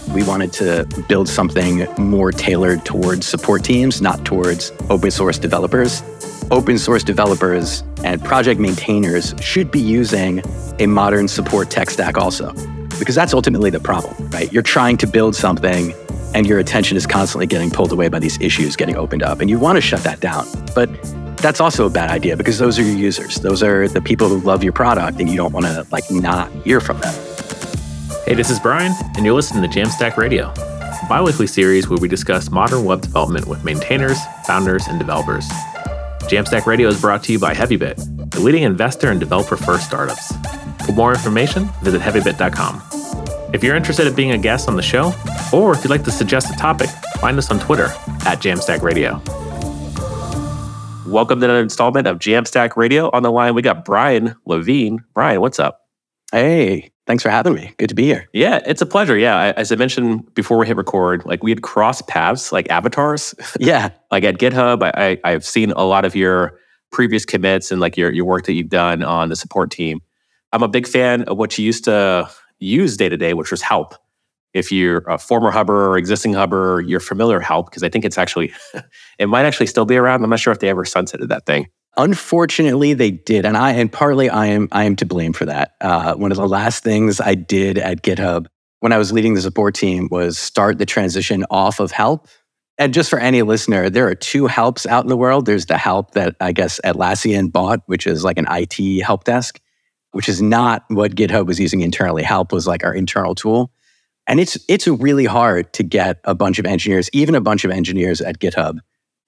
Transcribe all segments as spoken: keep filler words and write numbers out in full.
We wanted to build something more tailored towards support teams, not towards open source developers. Open source developers and project maintainers should be using a modern support tech stack also, because that's ultimately the problem, right? You're trying to build something and your attention is constantly getting pulled away by these issues getting opened up, and you want to shut that down. But that's also a bad idea because those are your users. Those are the people who love your product, and you don't want to like not hear from them. Hey, this is Brian, and you're listening to Jamstack Radio, a bi-weekly series where we discuss modern web development with maintainers, founders, and developers. Jamstack Radio is brought to you by Heavybit, the leading investor in developer-first startups. For more information, visit heavybit dot com. If you're interested in being a guest on the show, or if you'd like to suggest a topic, find us on Twitter at Jamstack Radio. Welcome to another installment of Jamstack Radio. On the line, we got Brian Levine. Brian, what's up? Hey, thanks for having me. Good to be here. Yeah, it's a pleasure. Yeah, I, as I mentioned before we hit record, like we had crossed paths, like avatars. Yeah. Like at GitHub, I, I, I've seen a lot of your previous commits and like your, your work that you've done on the support team. I'm a big fan of what you used to use day to day, which was Help. If you're a former Hubber or existing Hubber, you're familiar with Help, because I think it's actually, it might actually still be around. I'm not sure if they ever sunsetted that thing. Unfortunately, they did, and I and partly I am I am to blame for that. Uh, one of the last things I did at GitHub when I was leading the support team was start the transition off of Help. And just for any listener, there are two Helps out in the world. There's the Help that I guess Atlassian bought, which is like an I T help desk, which is not what GitHub was using internally. Help was like our internal tool. And it's it's really hard to get a bunch of engineers, even a bunch of engineers at GitHub,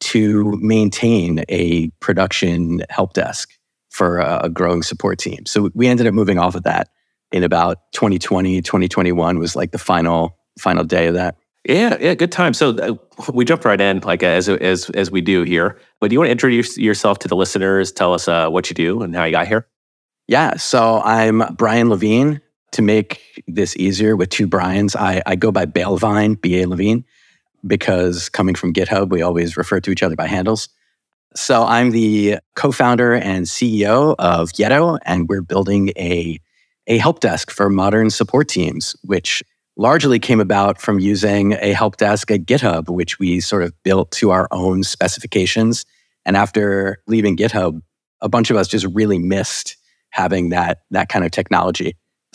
to maintain a production help desk for a, a growing support team. So we ended up moving off of that in about twenty twenty, twenty twenty-one was like the final final day of that. Yeah, yeah, good time. So uh, we jumped right in, like as as as we do here. But do you want to introduce yourself to the listeners? Tell us uh, what you do and how you got here. Yeah, so I'm Brian Levine. To make this easier with two Brians, I, I go by Balevine, B A Levine, because coming from GitHub, we always refer to each other by handles. So I'm the co-founder and C E O of Yetto, and we're building a, a help desk for modern support teams, which largely came about from using a help desk at GitHub, which we sort of built to our own specifications. And after leaving GitHub, a bunch of us just really missed having that, that kind of technology.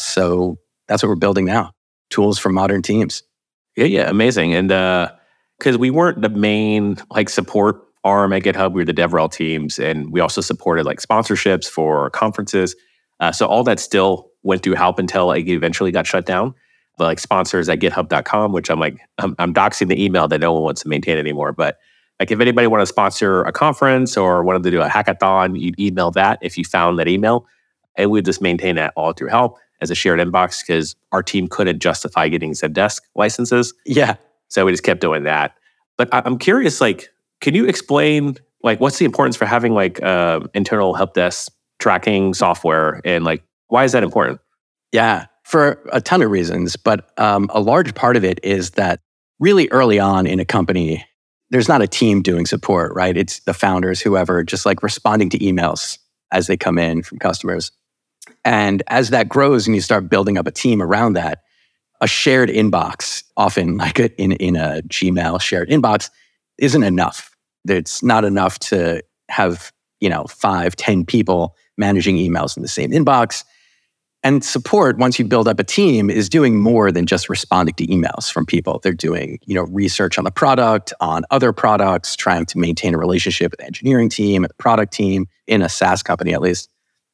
So that's what we're building now, tools for modern teams. Yeah, yeah, amazing. And because uh, we weren't the main like support arm at GitHub, we were the DevRel teams, and we also supported like sponsorships for conferences. Uh, so all that still went through Help until like, it eventually got shut down. But like sponsors at github dot com, which I'm like, I'm, I'm doxing the email that no one wants to maintain anymore. But like if anybody wanted to sponsor a conference or wanted to do a hackathon, you'd email that if you found that email. And we'd just maintain that all through Help as a shared inbox because our team couldn't justify getting Zendesk licenses. Yeah. So we just kept doing that. But I'm curious, like, can you explain, like, what's the importance for having, like, uh, internal help desk tracking software? And, like, why is that important? Yeah, for a ton of reasons. But um, a large part of it is that really early on in a company, there's not a team doing support, right? It's the founders, whoever, just, like, responding to emails as they come in from customers. And as that grows and you start building up a team around that, a shared inbox, often like a, in, in a Gmail shared inbox, isn't enough. It's not enough to have, you know, five, ten people managing emails in the same inbox. And support, once you build up a team, is doing more than just responding to emails from people. They're doing, you know, research on the product, on other products, trying to maintain a relationship with the engineering team and the product team, in a SaaS company at least.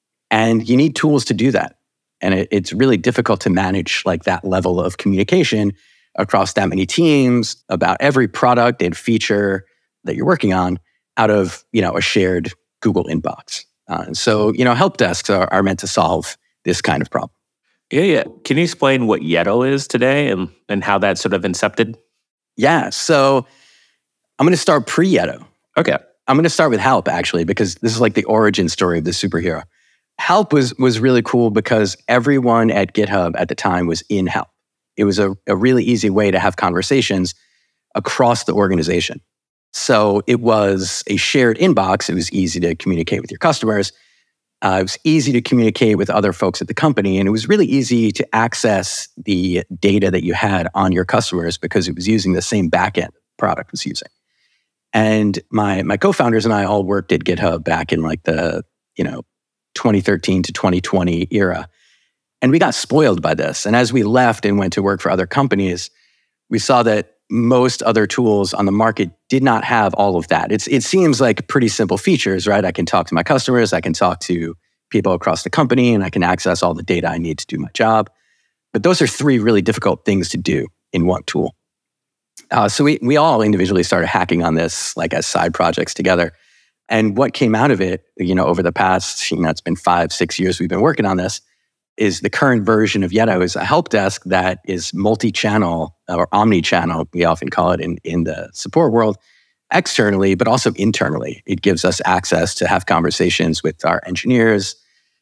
And you need tools to do that. And it, it's really difficult to manage like that level of communication across that many teams about every product and feature that you're working on out of, you know, a shared Google inbox. Uh, and so, you know, help desks are, are meant to solve this kind of problem. Yeah, yeah. Can you explain what Yetto is today and, and how that sort of incepted? Yeah. So I'm going to start pre-Yetto. Okay. I'm going to start with Help, actually, because this is like the origin story of the superhero. Help was was really cool because everyone at GitHub at the time was in Help. It was a, a really easy way to have conversations across the organization. So it was a shared inbox. It was easy to communicate with your customers. Uh, it was easy to communicate with other folks at the company, and it was really easy to access the data that you had on your customers because it was using the same backend the product was using. And my my co-founders and I all worked at GitHub back in like the, you know, twenty thirteen to twenty twenty era. And we got spoiled by this. And as we left and went to work for other companies, we saw that most other tools on the market did not have all of that. It's, it seems like pretty simple features, right? I can talk to my customers, I can talk to people across the company, and I can access all the data I need to do my job. But those are three really difficult things to do in one tool. Uh, so we we all individually started hacking on this, like as side projects together. And what came out of it, you know, over the past, you know, it's been five, six years we've been working on this, is the current version of Yetto is a help desk that is multi-channel or omni-channel, we often call it in, in the support world, externally, but also internally. It gives us access to have conversations with our engineers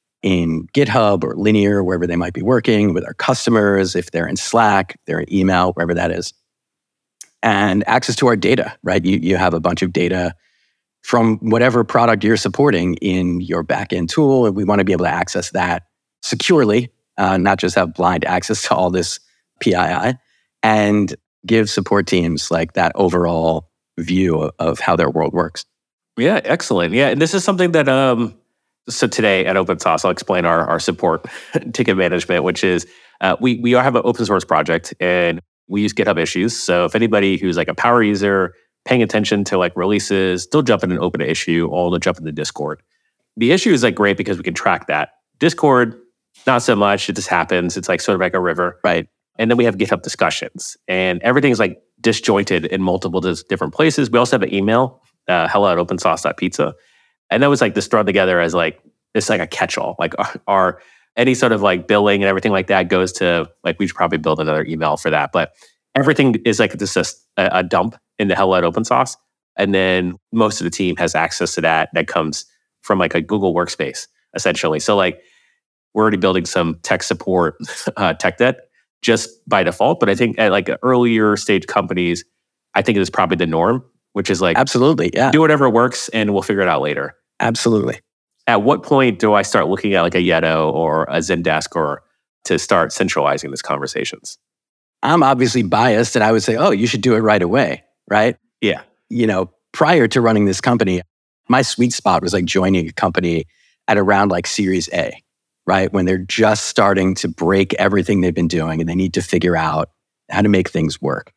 in GitHub or Linear, wherever they might be working, with our customers, if they're in Slack, they're in email, wherever that is. And access to our data, right? You, you have a bunch of data from whatever product you're supporting in your backend tool, and we want to be able to access that securely, uh, not just have blind access to all this P I I, and give support teams like that overall view of, of how their world works. Yeah, excellent. Yeah, and this is something that, um, so today at OpenSauce, I'll explain our, our support ticket management, which is uh, we we have an open source project and we use GitHub issues. So if anybody who's like a power user, paying attention to like releases, they'll jump in and open an issue, or they'll jump into Discord. The issue is like great because we can track that. Discord, not so much. It just happens. It's like sort of like a river. Right. And then we have GitHub discussions, and everything's like disjointed in multiple dis- different places. We also have an email, uh, hello at opensauce dot pizza. And that was like this thrown together as like, it's like a catch-all. Like our, our, any sort of like billing and everything like that goes to, like we should probably build another email for that. But everything is like just a, a dump in the hello at OpenSauce. And then most of the team has access to that. That comes from like a Google Workspace, essentially. So like we're already building some tech support, uh, tech debt just by default. But I think at like earlier stage companies, I think it is probably the norm, which is like, absolutely, yeah, do whatever works and we'll figure it out later. Absolutely. At what point do I start looking at like a Yetto or a Zendesk or to start centralizing these conversations? I'm obviously biased, and I would say, oh, you should do it right away, right? Yeah. You know, prior to running this company, my sweet spot was like joining a company at around like Series A, right? When they're just starting to break everything they've been doing and they need to figure out how to make things work.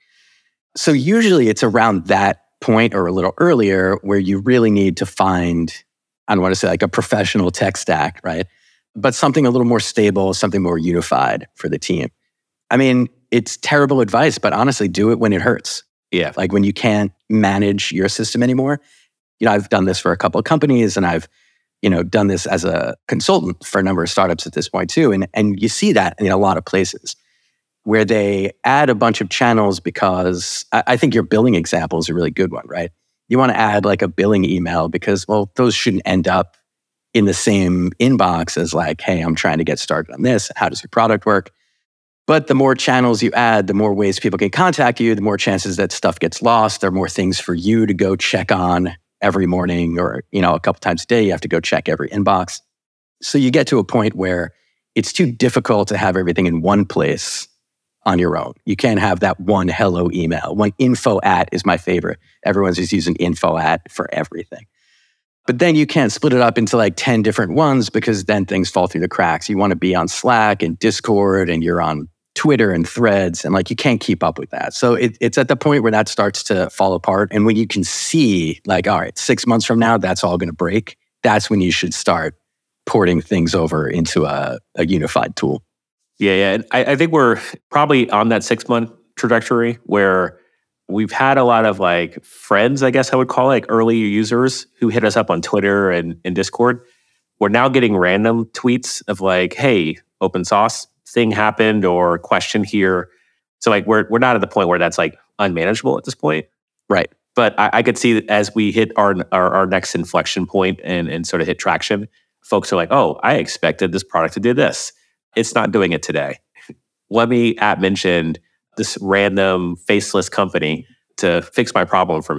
So usually it's around that point or a little earlier where you really need to find, I don't want to say like a professional tech stack, right? But something a little more stable, something more unified for the team. I mean, it's terrible advice, but honestly, do it when it hurts. Yeah. Like when you can't manage your system anymore. You know, I've done this for a couple of companies, and I've, you know, done this as a consultant for a number of startups at this point too. And, and you see that in a lot of places where they add a bunch of channels because I, I think your billing example is a really good one, right? You want to add like a billing email because, well, those shouldn't end up in the same inbox as like, hey, I'm trying to get started on this. How does your product work? But the more channels you add, the more ways people can contact you, the more chances that stuff gets lost. There are more things for you to go check on every morning, or, you know, a couple times a day, you have to go check every inbox. So you get to a point where it's too difficult to have everything in one place on your own. You can't have that one hello email. One info at is my favorite. Everyone's just using info at for everything. But then you can't split it up into like ten different ones because then things fall through the cracks. You want to be on Slack and Discord, and you're on Twitter and Threads, and like you can't keep up with that. So it, it's at the point where that starts to fall apart. And when you can see like, all right, six months from now, that's all going to break. That's when you should start porting things over into a, a unified tool. Yeah, yeah. And I, I think we're probably on that six month trajectory where we've had a lot of like friends, I guess I would call it, like early users who hit us up on Twitter and, and Discord. We're now getting random tweets of like, hey, OpenSauce thing happened or question here. So like we're we're not at the point where that's like unmanageable at this point. Right. But I, I could see that as we hit our, our our next inflection point and, and sort of hit traction, folks are like, oh, I expected this product to do this. It's not doing it today. Let me at mention this random faceless company to fix my problem for me.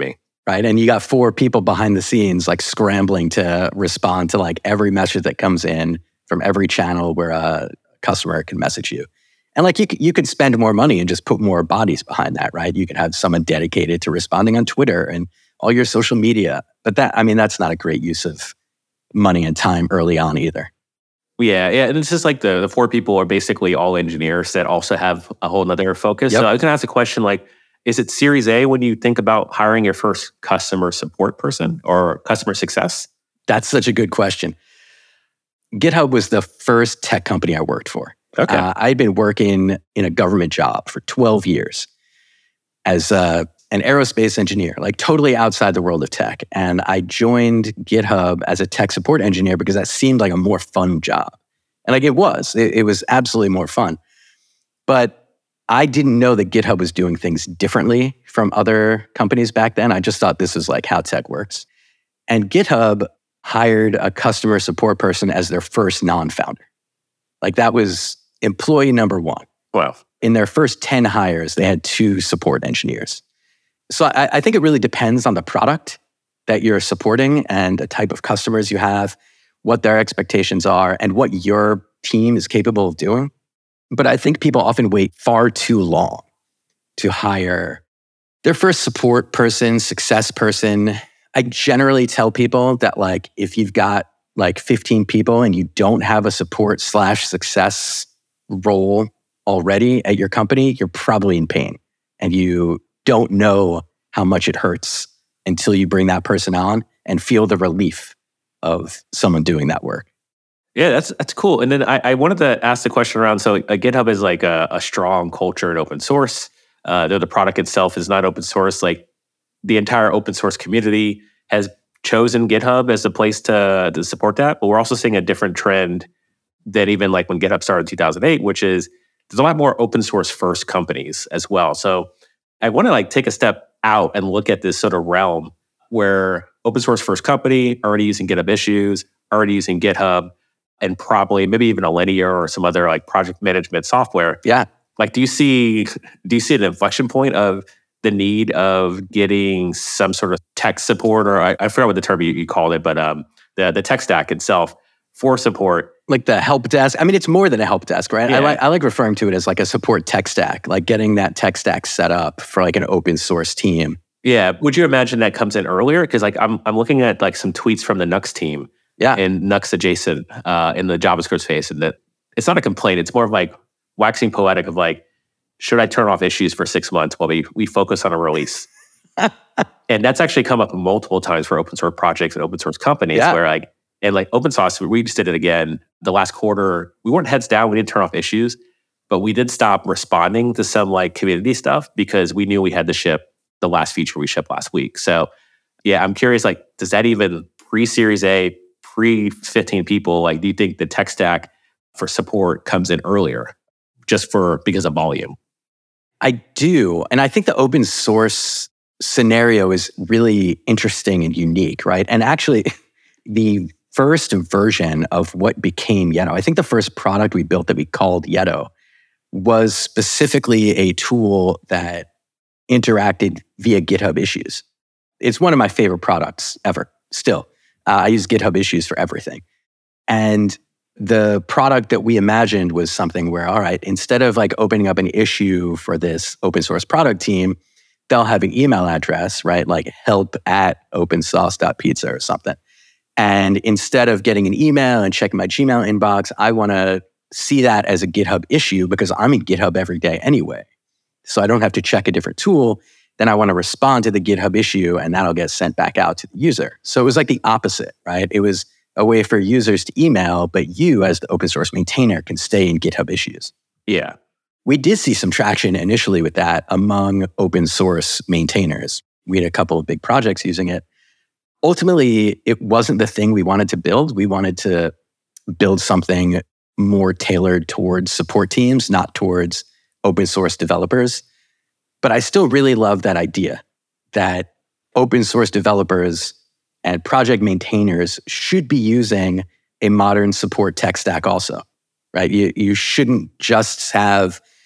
right? And you got four people behind the scenes like scrambling to respond to like every message that comes in from every channel where a customer can message you. And like you could, you could spend more money and just put more bodies behind that, right? You could have someone dedicated to responding on Twitter and all your social media. But that, I mean, that's not a great use of money and time early on either. Yeah, yeah. And it's just like the, the four people are basically all engineers that also have a whole nother focus. Yep. So I was going to ask a question like, is it Series A when you think about hiring your first customer support person or customer success? That's such a good question. GitHub was the first tech company I worked for. Okay. Uh, I'd been working in a government job for twelve years as uh, an aerospace engineer, like totally outside the world of tech. And I joined GitHub as a tech support engineer because that seemed like a more fun job. And like it was, it, it was absolutely more fun. But I didn't know that GitHub was doing things differently from other companies back then. I just thought this is like how tech works. And GitHub hired a customer support person as their first non-founder. Like that was employee number one. Wow. In their first ten hires, they had two support engineers. So I, I think it really depends on the product that you're supporting and the type of customers you have, what their expectations are, and what your team is capable of doing. But I think people often wait far too long to hire their first support person, success person. I generally tell people that like if you've got like fifteen people and you don't have a support slash success role already at your company, you're probably in pain. And you don't know how much it hurts until you bring that person on and feel the relief of someone doing that work. Yeah, that's that's cool. And then I, I wanted to ask the question around, so uh, GitHub is like a, a strong culture in open source. Uh, though the product itself is not open source, like the entire open source community has chosen GitHub as a place to, to support that. But we're also seeing a different trend that even like when GitHub started in two thousand eight, which is there's a lot more open source first companies as well. So I want to like take a step out and look at this sort of realm where open source first company already using GitHub issues, already using GitHub, and probably maybe even a Linear or some other like project management software. Yeah. Like, do you see do you see an inflection point of the need of getting some sort of tech support, or I, I forgot what the term you, you called it, but um, the the tech stack itself for support? Like the help desk. I mean, it's more than a help desk, right? Yeah. I like I like referring to it as like a support tech stack, like getting that tech stack set up for like an open source team. Yeah. Would you imagine that comes in earlier? Because like I'm I'm looking at like some tweets from the Nux team. Yeah. And Nux adjacent uh, in the JavaScript space, and that it's not a complaint. It's more of like waxing poetic of like, should I turn off issues for six months while we we focus on a release? And that's actually come up multiple times for open source projects and open source companies Yeah. where like, and like open source, we just did it again the last quarter. We weren't heads down. We didn't turn off issues, but we did stop responding to some like community stuff because we knew we had to ship the last feature we shipped last week. So yeah, I'm curious, like, does that even pre-Series A, pre fifteen people, like, do you think the tech stack for support comes in earlier just for because of volume? I do. And I think the open source scenario is really interesting and unique, right? And actually, the first version of what became Yetto, I think the first product we built that we called Yetto was specifically a tool that interacted via GitHub issues. It's one of my favorite products ever, still. Uh, I use GitHub issues for everything. And the product that we imagined was something where, all right, instead of like opening up an issue for this open source product team, they'll have an email address, right? Like help at opensauce dot pizza or something. And instead of getting an email and checking my Gmail inbox, I want to see that as a GitHub issue because I'm in GitHub every day anyway. So I don't have to check a different tool. Then I want to respond to the GitHub issue and that'll get sent back out to the user. So it was like the opposite, right? It was a way for users to email, but you as the open source maintainer can stay in GitHub issues. Yeah. We did see some traction initially with that among open source maintainers. We had a couple of big projects using it. Ultimately, it wasn't the thing we wanted to build. We wanted to build something more tailored towards support teams, not towards open source developers. But I still really love that idea that open source developers and project maintainers should be using a modern support tech stack also, right? You, you shouldn't just have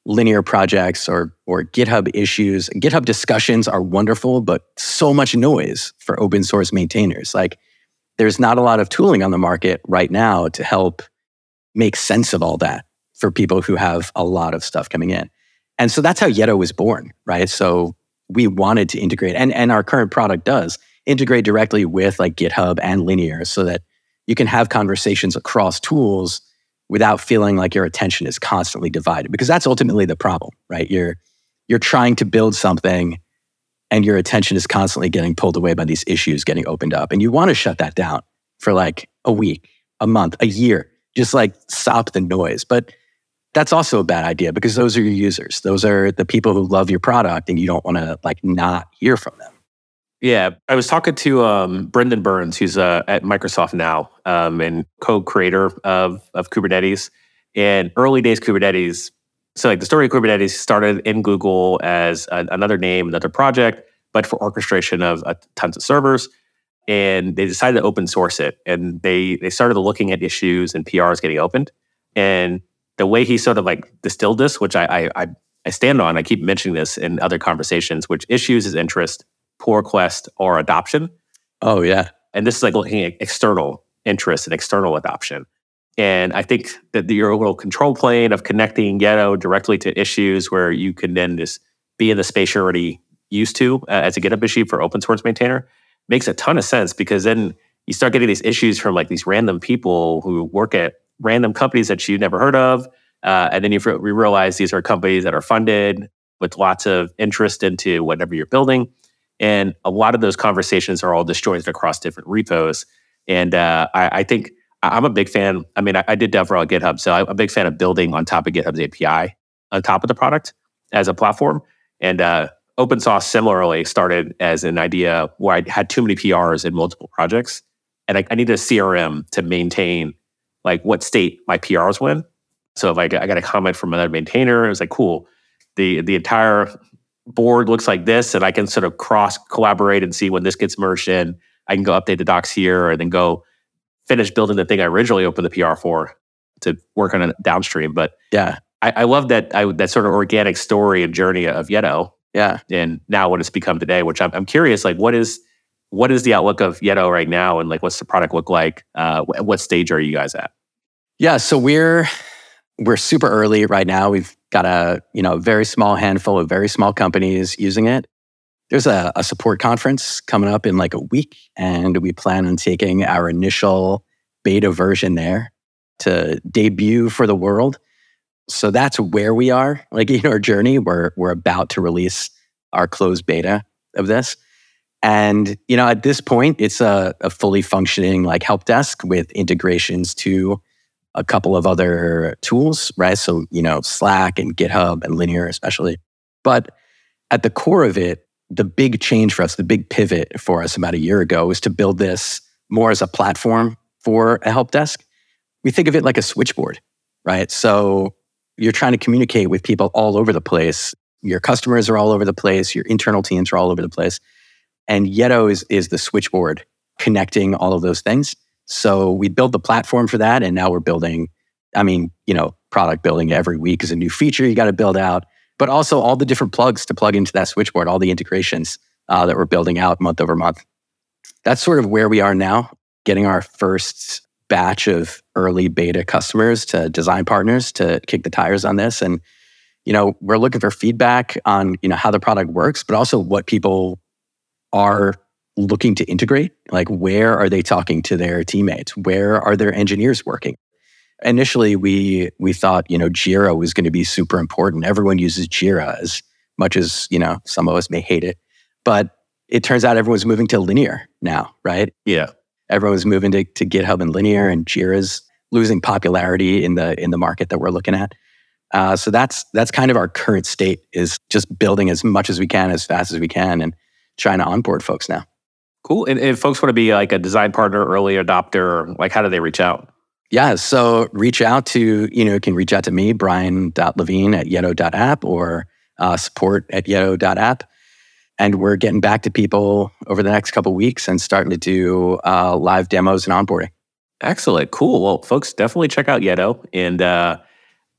linear projects or or GitHub issues. GitHub discussions are wonderful, but so much noise for open source maintainers. Like, there's not a lot of tooling on the market right now to help make sense of all that for people who have a lot of stuff coming in. And so that's how Yetto was born, right? So we wanted to integrate, and, and our current product does, integrate directly with like GitHub and Linear so that you can have conversations across tools without feeling like your attention is constantly divided. Because that's ultimately the problem, right? You're, you're trying to build something and your attention is constantly getting pulled away by these issues getting opened up. And you want to shut that down for like a week, a month, a year, just like stop the noise. But that's also a bad idea because those are your users. Those are the people who love your product and you don't want to like not hear from them. Yeah, I was talking to um, Brendan Burns, who's uh, at Microsoft now um, and co-creator of, of Kubernetes. And early days Kubernetes, so like the story of Kubernetes started in Google as a, another name, another project, but for orchestration of uh, tons of servers. And they decided to open source it. And they they started looking at issues and P Rs getting opened. And the way he sort of like distilled this, which I I, I stand on, I keep mentioning this in other conversations, which issues is interest, pull request, or adoption. Oh, yeah. And this is like looking at external interest and external adoption. And I think that your little control plane of connecting Yetto directly to issues where you can then just be in the space you're already used to uh, as a GitHub issue for open source maintainer makes a ton of sense, because then you start getting these issues from like these random people who work at random companies that you never heard of. Uh, and then you, you realize these are companies that are funded with lots of interest into whatever you're building. And a lot of those conversations are all disjointed across different repos. And uh, I, I think I'm a big fan. I mean, I, I did DevRel at GitHub, so I'm a big fan of building on top of GitHub's A P I on top of the product as a platform. And uh, OpenSauce similarly started as an idea where I had too many P Rs in multiple projects. And I, I needed a C R M to maintain like what state my P Rs were in. So if I got, I got a comment from another maintainer, it was like, cool, the the entire board looks like this, and I can sort of cross collaborate and see when this gets merged in. I can go update the docs here and then go finish building the thing I originally opened the P R for to work on it downstream. But yeah, I, I love that I, that sort of organic story and journey of Yetto. Yeah, and now what it's become today, which I'm, I'm curious, like what is what is the outlook of Yetto right now, and like what's the product look like? Uh, what stage are you guys at? Yeah, so we're we're super early right now. We've got a you know very small handful of very small companies using it. There's a, a support conference coming up in like a week, and we plan on taking our initial beta version there to debut for the world. So that's where we are, like in our journey. We're we're about to release our closed beta of this, and you know at this point, it's a, a fully functioning like help desk with integrations to a couple of other tools, right? So you know Slack and GitHub and Linear especially, but at the core of it, the big change for us, the big pivot for us about a year ago was to build this more as a platform for a help desk. We think of it like a switchboard, right? So you're trying to communicate with people all over the place. Your customers are all over the place. Your internal teams are all over the place. And Yetto is, is the switchboard connecting all of those things. So we built the platform for that. And now we're building, I mean, you know, product building every week is a new feature you got to build out, but also all the different plugs to plug into that switchboard, all the integrations uh, that we're building out month over month. That's sort of where we are now, getting our first batch of early beta customers to design partners to kick the tires on this. And, you know, we're looking for feedback on, you know, how the product works, but also what people are looking to integrate. Like, where are they talking to their teammates? Where are their engineers working? Initially, we we thought, you know, Jira was going to be super important. Everyone uses Jira as much as, you know, some of us may hate it. But it turns out everyone's moving to Linear now, right? Yeah. Everyone's moving to, to GitHub and Linear, and Jira's losing popularity in the in the market that we're looking at. Uh, so that's that's kind of our current state, is just building as much as we can, as fast as we can, and trying to onboard folks now. Cool. And if folks want to be like a design partner, early adopter, like how do they reach out? Yeah, so reach out to, you know, you can reach out to me, brian dot levine at yetto dot app, or uh, support at yetto dot app. And we're getting back to people over the next couple of weeks and starting to do uh, live demos and onboarding. Excellent. Cool. Well, folks, definitely check out Yetto. And uh,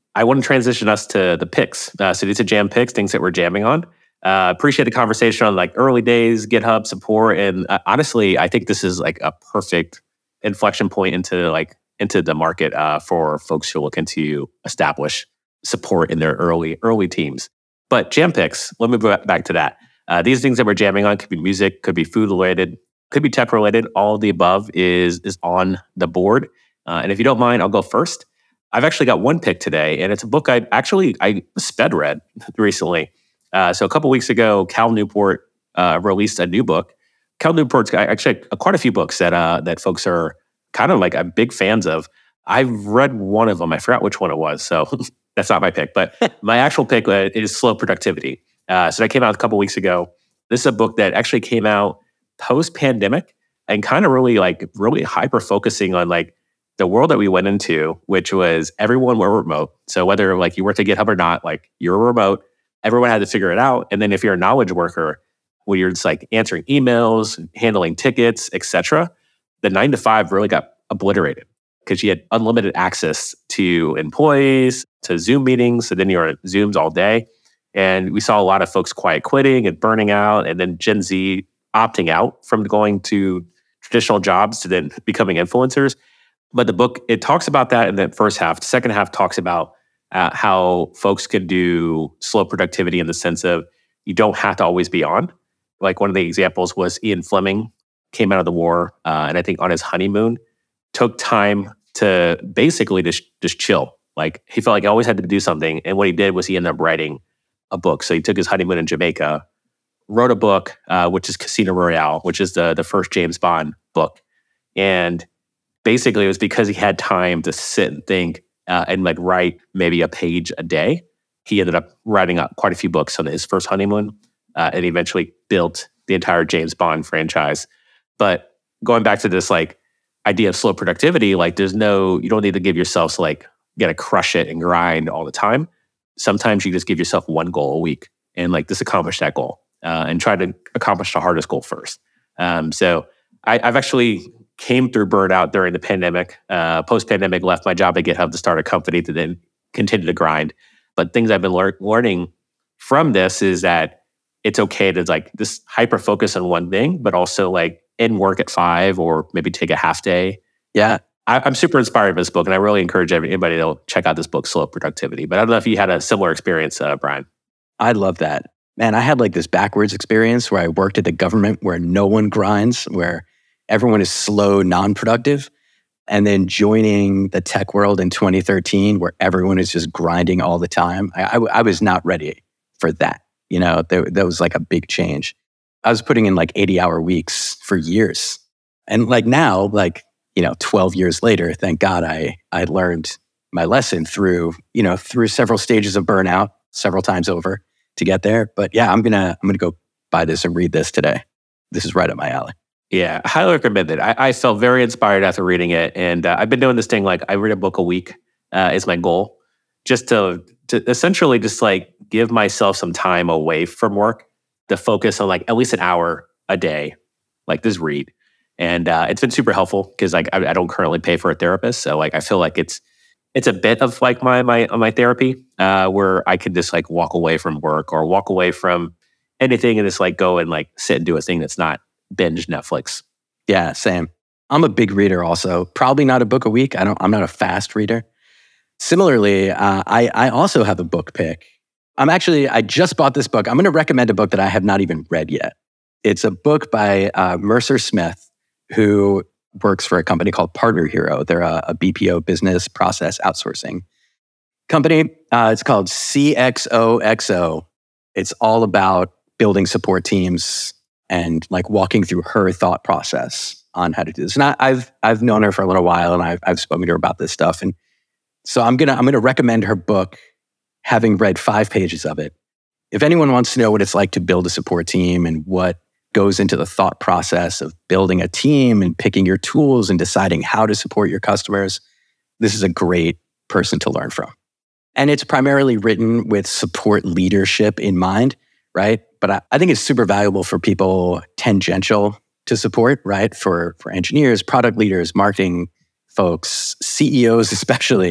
I want to transition us to the picks. Uh, so these are jam picks, things that we're jamming on. Uh, appreciate the conversation on like early days, GitHub support. And uh, honestly, I think this is like a perfect inflection point into like into the market uh, for folks who are looking to establish support in their early early teams. But jam picks, let me go back to that. Uh, these things that we're jamming on could be music, could be food related, could be tech related. All of the above is is on the board. Uh, and if you don't mind, I'll go first. I've actually got one pick today, and it's a book I actually I sped read recently. Uh, so a couple weeks ago, Cal Newport uh, released a new book. Cal Newport's got actually quite a few books that uh, that folks are kind of like I'm big fans of. I've read one of them. I forgot which one it was, so that's not my pick. But my actual pick uh, is Slow Productivity. Uh, so that came out a couple weeks ago. This is a book that actually came out post-pandemic and kind of really like really hyper focusing on like the world that we went into, which was everyone were remote. So whether like you worked at GitHub or not, like you're remote, everyone had to figure it out. And then if you're a knowledge worker, where you're just like answering emails, handling tickets, et cetera, the nine to five really got obliterated because you had unlimited access to employees, to Zoom meetings. So then you're at Zooms all day. And we saw a lot of folks quiet quitting and burning out, and then Gen Z opting out from going to traditional jobs to then becoming influencers. But the book, it talks about that in the first half. The second half talks about uh, how folks could do slow productivity in the sense of you don't have to always be on. Like one of the examples was Ian Fleming came out of the war, uh, and I think on his honeymoon, took time to basically just, just chill. Like he felt like he always had to do something. And what he did was he ended up writing a book. So he took his honeymoon in Jamaica, wrote a book, uh, which is Casino Royale, which is the, the first James Bond book. And basically it was because he had time to sit and think uh, and like write maybe a page a day. He ended up writing up quite a few books on his first honeymoon uh, and eventually built the entire James Bond franchise. But going back to this like idea of slow productivity, like there's no, you don't need to give yourself like, you got to crush it and grind all the time. Sometimes you just give yourself one goal a week and like just accomplish that goal uh, and try to accomplish the hardest goal first. Um, so I, I've actually came through burnout during the pandemic. Uh, Post-pandemic, left my job at GitHub to start a company to then continue to grind. But things I've been lear- learning from this is that it's okay to like just hyper focus on one thing, but also like end work at five or maybe take a half day. Yeah. I, I'm super inspired by this book, and I really encourage anybody to check out this book, Slow Productivity. But I don't know if you had a similar experience, uh, Brian. I love that. Man, I had like this backwards experience where I worked at the government where no one grinds, where everyone is slow, non-productive. And then joining the tech world in twenty thirteen where everyone is just grinding all the time. I, I, I was not ready for that. You know, there, that was like a big change. I was putting in like eighty hour weeks for years. And like now, like, you know, twelve years later, thank God I I learned my lesson through, you know, through several stages of burnout, several times over to get there. But yeah, I'm gonna I'm gonna go buy this and read this today. This is right up my alley. Yeah, I highly recommend it. I, I felt very inspired after reading it, and uh, I've been doing this thing like I read a book a week uh, is my goal, just to to essentially just like give myself some time away from work to focus on like at least an hour a day, like this read. And uh, it's been super helpful because like I, I don't currently pay for a therapist, so like I feel like it's it's a bit of like my my my therapy uh, where I could just like walk away from work or walk away from anything and just like go and like sit and do a thing that's not binge Netflix. Yeah, same. I'm a big reader also. Probably not a book a week. I don't. I'm not a fast reader. Similarly, uh, I I also have a book pick. I'm actually I just bought this book. I'm going to recommend a book that I have not even read yet. It's a book by uh, Mercer Smith, who works for a company called Partner Hero. They're a, a B P O, business process outsourcing company. Uh, it's called C X O X O. It's all about building support teams and like walking through her thought process on how to do this. And I, I've I've known her for a little while, and I've I've spoken to her about this stuff. And so I'm gonna I'm gonna recommend her book, having read five pages of it. If anyone wants to know what it's like to build a support team and what goes into the thought process of building a team and picking your tools and deciding how to support your customers, this is a great person to learn from. And it's primarily written with support leadership in mind, right? But I, I think it's super valuable for people tangential to support, right? For, for engineers, product leaders, marketing folks, C E Os especially.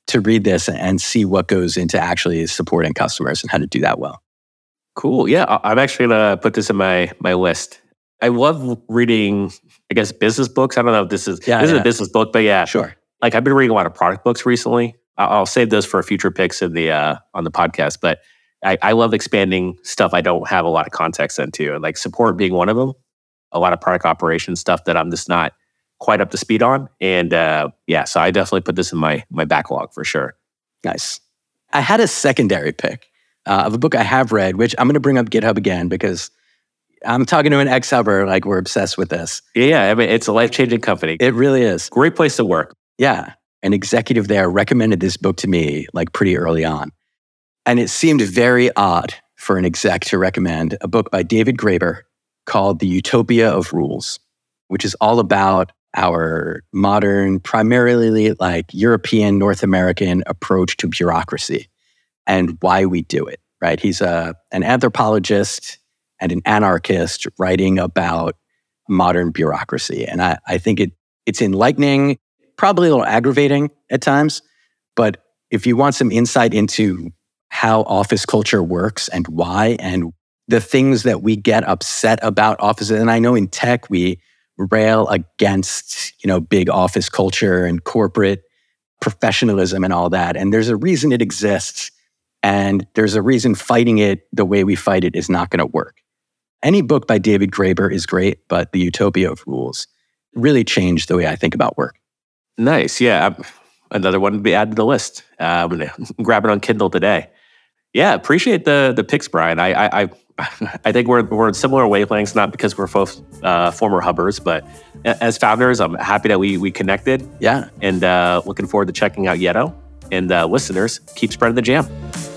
to read this and see what goes into actually supporting customers and how to do that well. Cool. Yeah, I- I'm actually going to put this in my my list. I love reading, I guess, business books. I don't know if this is Yeah, this yeah. is a business book, but yeah, Sure. like I've been reading a lot of product books recently. I'll, I'll save those for future picks in the uh, on the podcast. But I, I love expanding stuff I don't have a lot of context into, and like support being one of them. A lot of product operations stuff that I'm just not quite up to speed on. And uh, yeah, so I definitely put this in my my backlog for sure. Nice. I had a secondary pick uh, of a book I have read, which I'm going to bring up GitHub again because I'm talking to an ex-hubber, like we're obsessed with this. Yeah, I mean, it's a life-changing company. It really is. Great place to work. Yeah. An executive there recommended this book to me like pretty early on. And it seemed very odd for an exec to recommend a book by David Graeber called The Utopia of Rules, which is all about our modern, primarily like European, North American approach to bureaucracy and why we do it, right? He's a, an anthropologist and an anarchist writing about modern bureaucracy. And I, I think it it's enlightening, probably a little aggravating at times, but if you want some insight into how office culture works and why and the things that we get upset about offices, and I know in tech we rail against, you know, big office culture and corporate professionalism and all that. And there's a reason it exists. And there's a reason fighting it the way we fight it is not going to work. Any book by David Graeber is great, but The Utopia of Rules really changed the way I think about work. Nice. Yeah. Another one to be added to the list. Uh, I'm going to grab it on Kindle today. Yeah. Appreciate the the picks, Brian. I I, I I think we're we're in similar wavelengths, not because we're both uh, former hubbers, but as founders, I'm happy that we we connected. Yeah. And uh, looking forward to checking out Yetto. And uh, listeners, keep spreading the jam.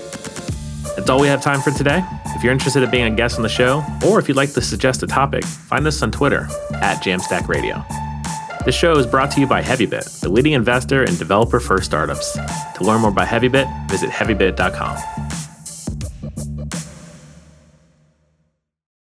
That's all we have time for today. If you're interested in being a guest on the show, or if you'd like to suggest a topic, find us on Twitter at Jamstack Radio. This show is brought to you by HeavyBit, the leading investor in developer-first startups. To learn more about HeavyBit, visit heavybit dot com.